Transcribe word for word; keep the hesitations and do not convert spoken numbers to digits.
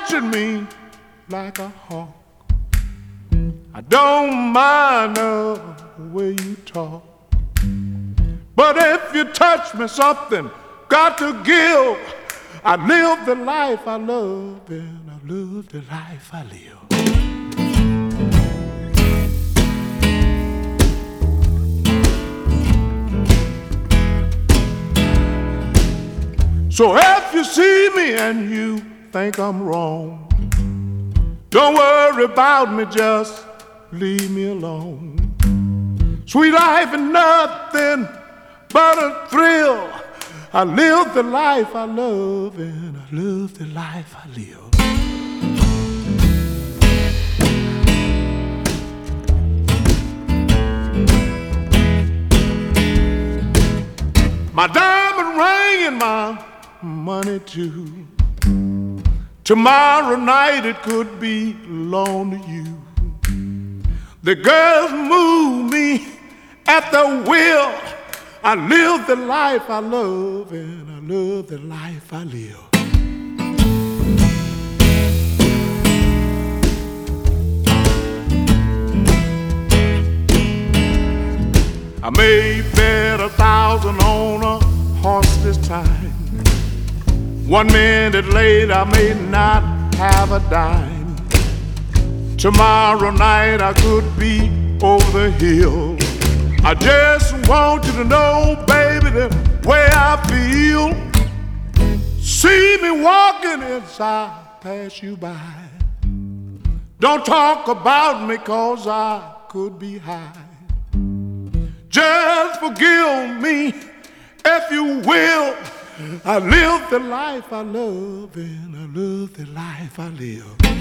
watching me like a hawk. I don't mind the way you talk, but if you touch me, something got to give. I live the life I love, and I live the life I live. So if you see me and you think I'm wrong, don't worry about me, just leave me alone. Sweet life is nothing but a thrill. I live the life I love, and I live the life I live. My diamond ring and my money too. Tomorrow night it could be loaned to you. The girls move me at the will. I live the life I love, and I love the life I live. I may bet a thousand on a horse this time. One minute later I may not have a dime. Tomorrow night I could be over the hill. I just want you to know, baby, the way I feel. See me walking as I pass you by. Don't talk about me, 'cause I could be high. Just forgive me if you will. I live the life I love, and I love the life I live.